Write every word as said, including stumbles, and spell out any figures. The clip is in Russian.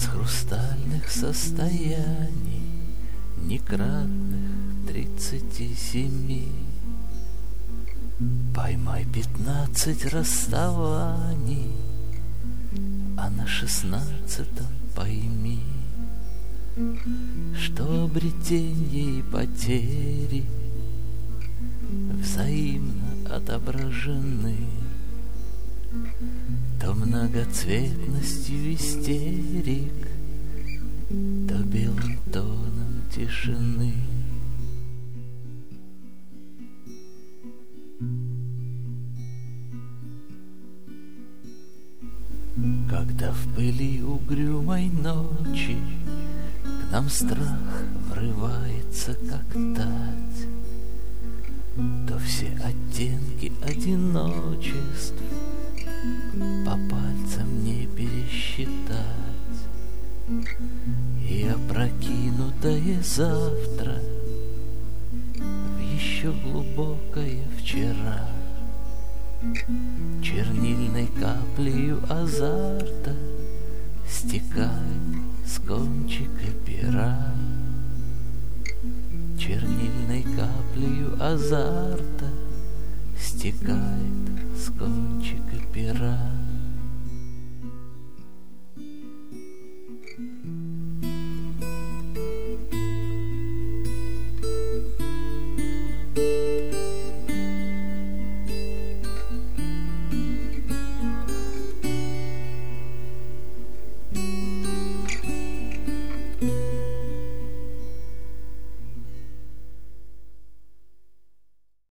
С хрустальных состояний, некратных тридцати семи, поймай пятнадцать расставаний, а на шестнадцатом пойми, что обретенье и потери взаимно отображены, то многоцветностью истерик, то белым тоном тишины. Когда в пыли угрюмой ночи к нам страх врывается, как тать, то все оттенки одиночеств по пальцам не пересчитать, и опрокинутое завтра в еще глубокое вчера чернильной каплею азарта стекает с кончика пера. Чернильной каплею азарта стекает с кончика пера.